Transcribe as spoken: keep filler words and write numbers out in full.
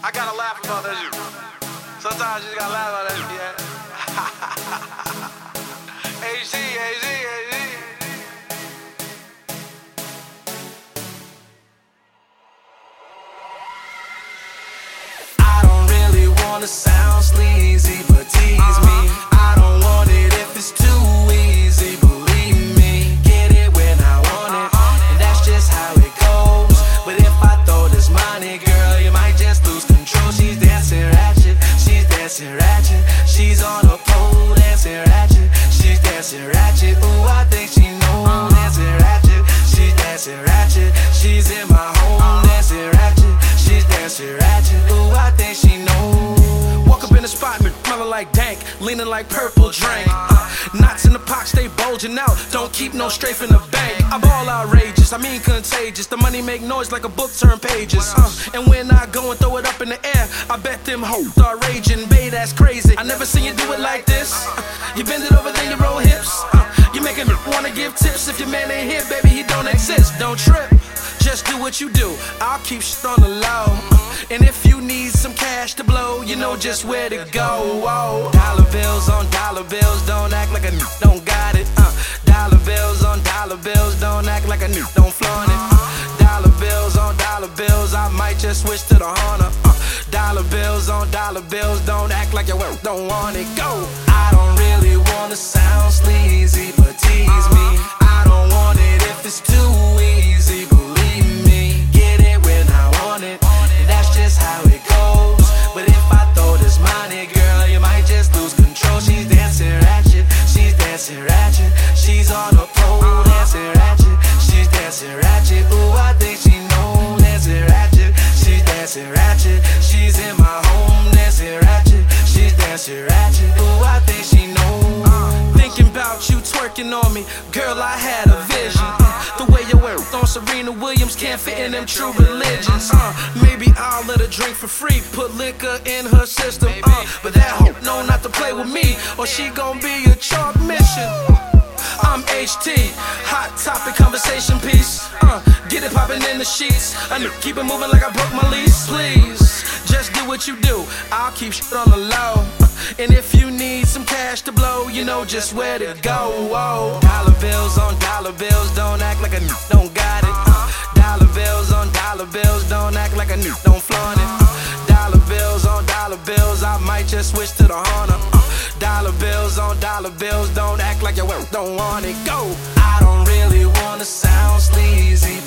I gotta laugh about that shit. Sometimes you just gotta laugh about that shit, yeah. H Z, H Z, H Z. I don't really wanna sound sleazy, but tease me. I don't want it if it's too easy, believe me. Get it when I want it, and that's just how it goes. But if I throw this money, girl, you might just lose control. She's dancing ratchet, she's dancing ratchet. She's on a pole, dancing ratchet. She's dancing ratchet, ooh, I think she knows. Dancing ratchet, she's dancing ratchet. She's in my home, dancing ratchet. She's dancing ratchet, ooh, I think she knows. Walk up in the spot, smelling like dank, leaning like purple drink. Uh, knots in the pocket, stay bulging out. Don't keep no strafe in the bank. I'm all outrageous, I mean contagious. The money make noise like a book turn pages. Uh, and when I go and throw it up in the air, I bet them hoes start raging. Babe, that's crazy. I never seen you do it like this. Uh, you bend it over, then you roll hips. Uh, you making me wanna give tips. If your man ain't here, baby, he don't exist. Don't trip. Just do what you do, I'll keep shit on the low. And if you need some cash to blow, you know just where to go. Whoa. Dollar bills on dollar bills, don't act like a n don't got it. Uh. Dollar bills on dollar bills, don't act like a n don't flaunt it. Uh. Dollar bills on dollar bills, I might just switch to the Honda. Uh. Dollar bills on dollar bills, don't act like you don't want it. Go. I don't really wanna sound sleazy, but tease me. I don't want it if it's too easy. How it goes, but if I throw this money, girl, you might just lose control. She's dancing ratchet, she's dancing ratchet. She's on a pole, dancing ratchet. She's dancing ratchet, ooh, I think she knows. Dancing ratchet, she's dancing ratchet. She's in my home, dancing ratchet. She's dancing ratchet, ooh, I think she knows. Thinking about you twerking on me, girl, I had a vision. The way you wear on Serena Williams can't fit in them true religions. Uh, maybe I'll let her drink for free, put liquor in her system. Uh, but that hoe know not to play with me, or she gon' be a chalk mission. I'm H T, hot topic conversation piece. Uh, get it poppin' in the sheets. I uh, keep it moving like I broke my lease. Please, just do what you do. I'll keep shit on the low. And if you need some cash to blow, you know just where to go. Whoa. Dollar bills on dollar bills, don't act like a n don't got it. Uh, dollar bills on dollar bills, don't act like a n don't flaunt it. Uh, dollar bills on dollar bills, I might just switch to the Honda. Uh, dollar bills on dollar bills, don't act like you don't want it. Go. I don't really wanna sound sleazy,